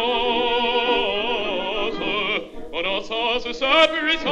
en un sens sa puissance,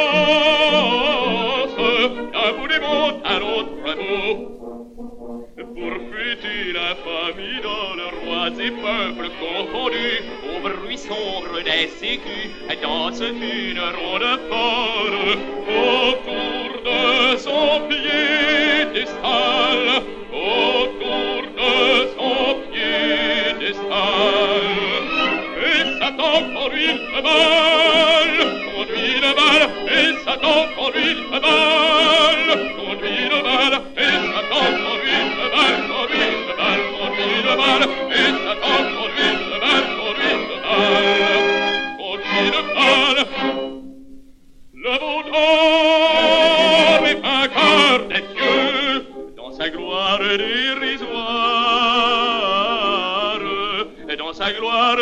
d'un bout des mots à l'autre mot. Pour fêter la famille dans le rois et peuples confondus, au bruit sombre des sécus, danse une ronde folle autour de son piédestal, autour de son piédestal. Et Satan conduit le bal, et Satan conduit le bal, conduit le bal, et Satan conduit le bal, conduit le bal, conduit le bal, et Satan conduit le bal, conduit le bal, conduit le bal. Le beau homme est vainqueur des dieux dans sa gloire dérisoire, dans sa gloire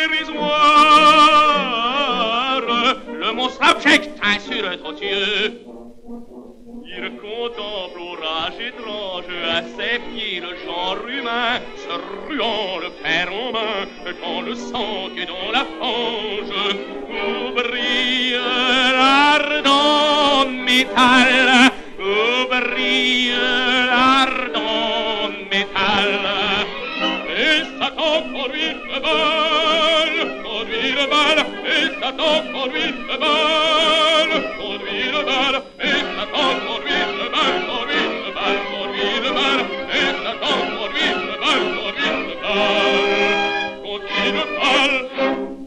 dérisoire. Le monstre abject insulte aux dieux. Il contemple au rage étrange à ses pieds le genre humain, se ruant le fer en main, quand le sang que dans la fange, où brille l'ardent métal, où brille l'ardent métal. Et Satan conduit le bal, conduit le bal, et Satan conduit le bal, conduit le bal, et Satan conduit le bal, conduit le bal, conduit le bal, et Satan conduit le bal, conduit le bal, conduit le bal.